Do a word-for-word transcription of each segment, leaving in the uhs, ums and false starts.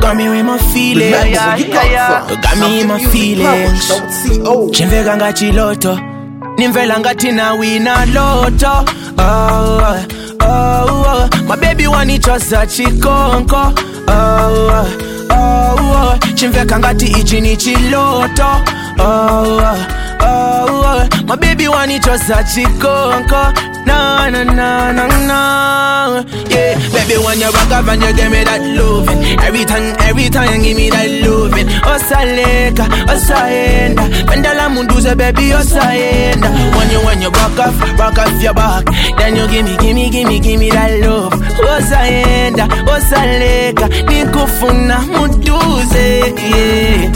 got me with my feelings. Remember where you got You from. got me in my feelings. Chimveka ngati loto, nimvela ngati na wina loto. Oh, oh, oh, my baby wanichoza chikonko. Oh, oh, oh, chimveka ngati ichi ni chiloto. Oh, oh, oh, my baby wanichoza chikonko. No, no, no, no, no. Yeah, baby, when you rock up and you give me that loving. Every time, every time you give me that loving. Osaleka, osaenda. Pendala munduze, baby, osaenda. When you, when you rock off, rock off your back. Then you give me, give me, give me, give me that love. Osaenda, osaleka. Nikufuna munduze, yeah.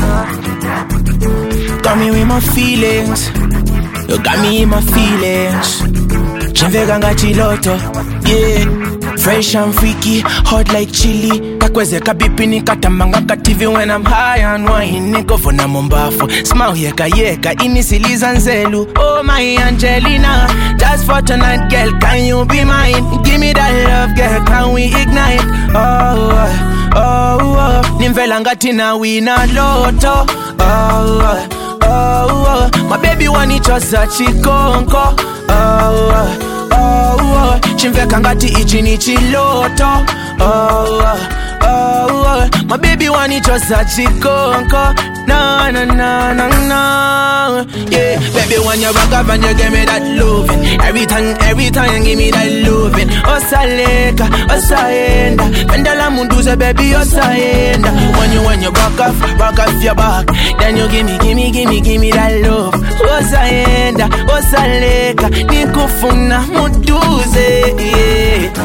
Got me with my feelings. You got me in my feelings. Chimveka ngati loto, yeah. Fresh and freaky, hot like chili. Kakwezeka bipi nikatamanga kativi when I'm high on wine. Niko funa mombafu, smile yeka yeka. Inisiliza nzelu, oh my Angelina. Just for tonight, girl, can you be mine? Give me that love, girl, can we ignite? Oh, oh, oh, nimvela ngati na wina loto. Oh, oh, oh, my baby wanichoza chikonko. Oh, oh, oh, chimveka ngati ichi ni chiloto. Oh, oh, oh, my baby wanichoza chikonko. No, no, no, no, no. Yeah, baby, when you rock up and you give me that loving. Every time, every time you give me that loving. Osaleka, osaenda. Pendala munduze, baby, osaenda. When you, when you rock off, rock off your back. Then you give me, give me, give me, give me that love. Osaenda, osaleka. Nikufuna munduze, yeah.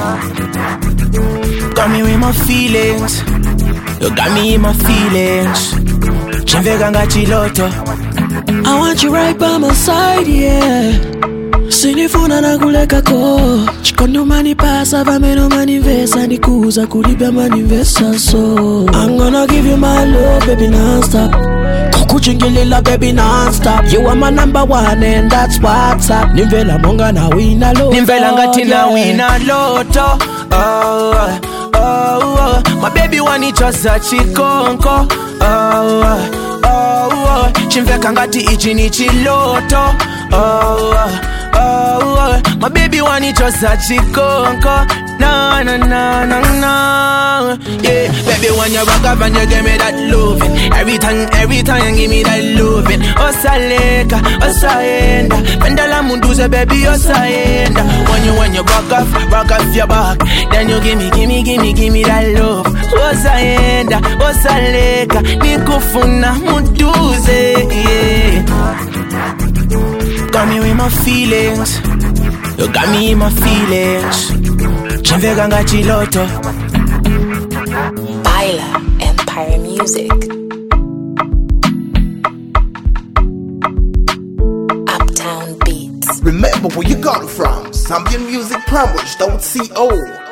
Got me with my feelings. You got me in my feelings. Chimveka ngati loto. I want you right by my side, yeah. Sinifuna na kuleka ko. Chikondo mani pasa vameno mani vesa. Nikuza kulibya mani vesa so. I'm gonna give you my love, baby, non-stop. Kukuchingilela, baby, non-stop. You are my number one and that's what's up. Nimvela monga na wina loto. Nimvela ngati na wina loto. Oh, oh, oh, my baby wanichoza chikonko. Oh, oh, oh, chimveka ngati ichi ni chiloto. Oh, oh, oh, my baby wanichoza chikonko. No, no, no, no, no. Yeah, baby, when you rock up and you give me that loving. Every time, every time you give me that loving. Osaleka, osaenda. Pendala munduze, baby, osaenda. When you, when you rock off, rock off your back. Then you give me, give me, give me, give me that love. Osaenda, osaleka. Nikufuna munduze, yeah. Got me with my feelings. You got me in my feelings. Chimveka ngati loto. Baila Empire Music. Uptown Beats. Remember where you got it from. Zambian Music Plumbers, don't C O.